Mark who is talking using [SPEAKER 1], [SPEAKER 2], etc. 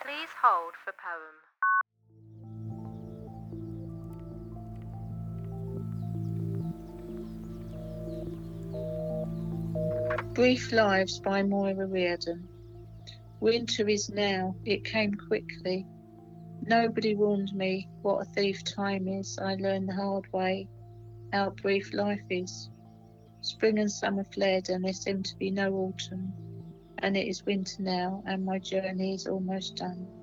[SPEAKER 1] Please hold for poem.
[SPEAKER 2] Brief Lives by Moira Riordan. Winter is now, it came quickly. Nobody warned me what a thief time is. I learned the hard way how brief life is. Spring and summer fled, and there seemed to be no autumn. And it is winter now, and my journey is almost done.